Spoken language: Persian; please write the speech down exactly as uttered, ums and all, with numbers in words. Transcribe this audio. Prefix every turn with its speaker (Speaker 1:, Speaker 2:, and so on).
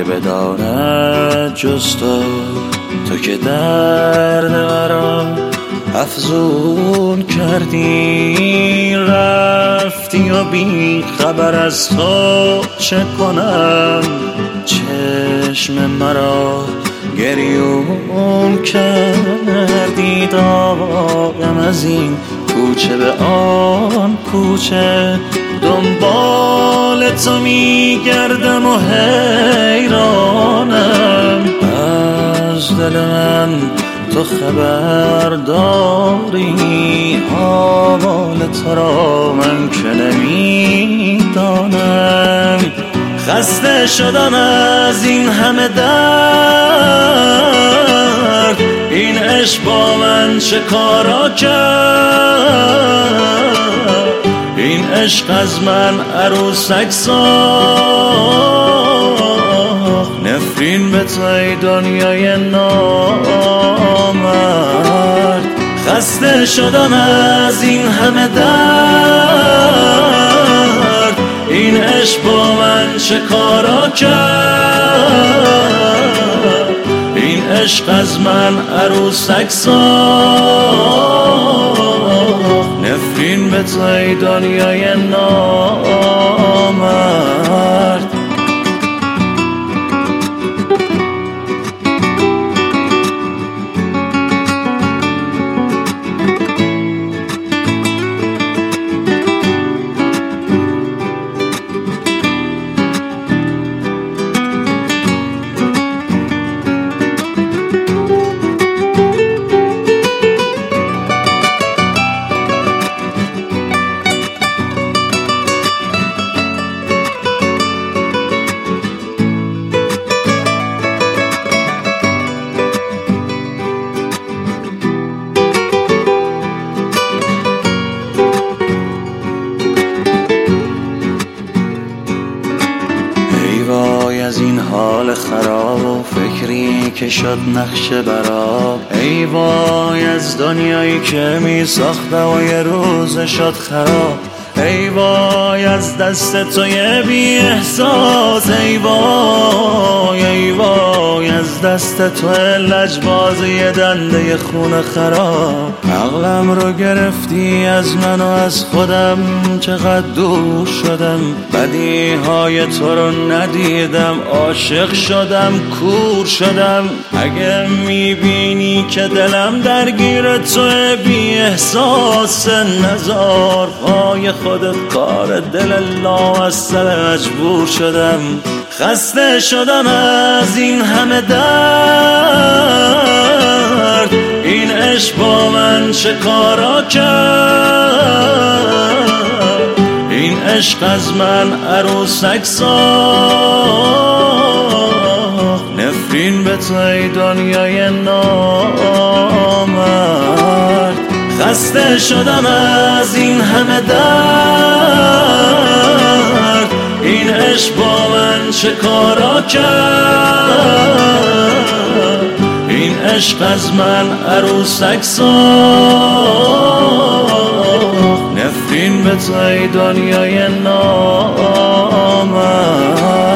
Speaker 1: بداند جز تو، تو که درد مرا افزون کردی. رفتی و بی خبر از تو چه کنم، چشم مرا گریون کردی. داغم از این کوچه به آن کوچه، دنبال تو میگردم و حیرانم. از دل من تو خبر داری، آوال تو را من که نمیدانم. خسته شدم از این همه درد، این عشق با من چه کارا کرد. این عشق از من عروسک ساخت، نفرین به توی دنیای نامرد. خسته شدم از این همه درد، این عشق با من چه کارا کرد. این عشق از من عروسک ساخت، نفرین به توی دنیای نامرد. از این حال خراب و فکری که شد نقش براب. ای وای از دنیایی که می ساختم و یه روز شد خراب. ای وای از دست توی بی احساس. ای وای ای وای از دست توی لجباز یه دنده خون خراب. عقلم رو گرفتی از من و از خودم، چقدر دور شدم. بدیهای تو رو ندیدم، عاشق شدم، کور شدم. اگه میبینی که دلم درگیر توی بی احساس، نزار پای خودت کار دل لامصب مجبور شدم. خسته شدم از این همه درد، این عشق با من چه کارا کرد. این عشق از من عروسک ساخت، نفرین به توی دنیای نامرد. خسته شدم از این همه درد، این عشق با من چه کارا کرد. این عشق از من عروسک ساخت، نفرین به توی دنیای نامرد.